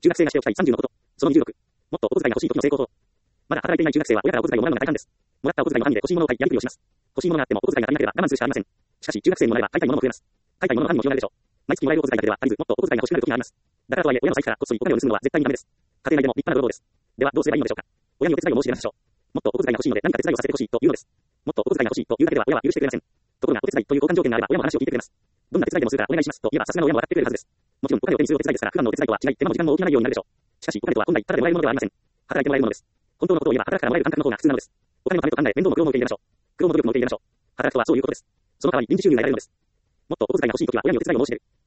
中学生がしておきたい30のこと。その26。もっとお小遣いが欲しい時の成功と。まだ働いていない中学生は親からお小遣いをもらうのが大変です。もらったお小遣いの範囲で欲しいものを買い、やりくりをします。欲しいものがあってもお小遣いが足りなければ我慢するしかありません。しかし、中学生にもらえば買いたいものも増えます。買いたいものの範囲も広がるでしょう。毎月もらえるお小遣いだけでは足りず、もっとお小遣いが欲しくなる時があります。だからとはいえ、親の財布からこっそりお金を盗むのは絶対にダメです。家庭内でも立派な泥棒です。では、どうすればいいのでしょうか。親にお手伝いを申し出ますでしょう。もっとお小遣いが欲しいので何か手伝いをさせてほしいというのです。もっとお小遣いが欲しいというだけでは親は許してくれません。ところが、お手伝いという交換条件があれば親も話を聞いてくれます。どんな手伝いでもするからお願いしますと言えばさすがの親も分かってくれるはずです。もちろんお金を手にするお手伝いですから普段のお手伝いとは違い手間も時間も大きなないようになるでしょう。しかしお金とは本来ただでもらえるものではありません。働いてもらえるものです。本当のことを言えば働くからもらえる感覚の方が普通なのです。お金のためと考え面倒も苦労も受け入れましょう。苦労も努力も受け入れましょう。働くとはそういうことです。その代わり臨時収入が得られるのです。もっとお小遣いが欲しいときは親にお手伝いを申し出る。